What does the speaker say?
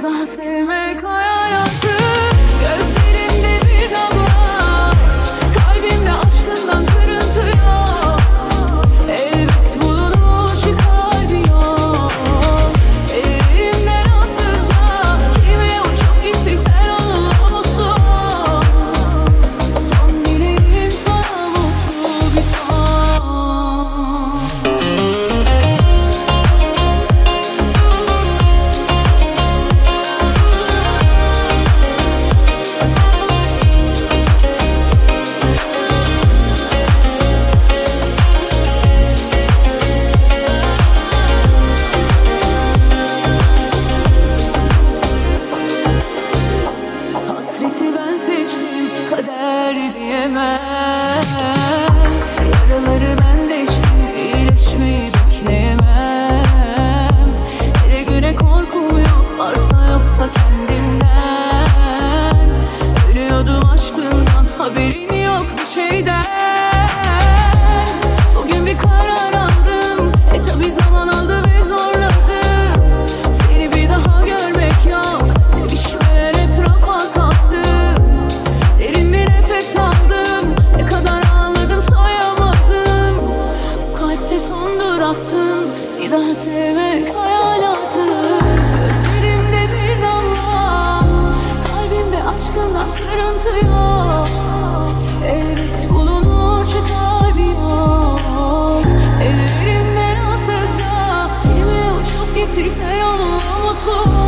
daha sevmek hayatı. Gözlerimde bir damla, kalbimde aşkından kırıntı yok. Elbet bulunur çıkar bir yol. Ellerimden ansızca kime uçup gittiysen onunla mutlu ol. Son dileğim sana mutlu bir son. Hasreti ben seçtim, kader diyemem. Yaraları ben deştim, iyileşmeyi bekleyemem. Hele güne korkum yok, varsa yoksa kendimden. Ölüyordum aşkından, haberin yok bir şeyden. Bugün bir karar aldım, tabi zaman aldı ve zorladı. Seni bir daha görmek yok, sevişmeler hep rafa kalktı. Derin bir nefes aldım, ne kadar ağladım sayamadım. Bu kalpte son duraktın, bir daha sevmek hayatı. Gözlerimde bir damla, kalbimde aşkından kırıntı yok. Elbet bulunur çıkar bir yol. Ellerimden ansızca kime uçup gittiyse onunla mutlu ol.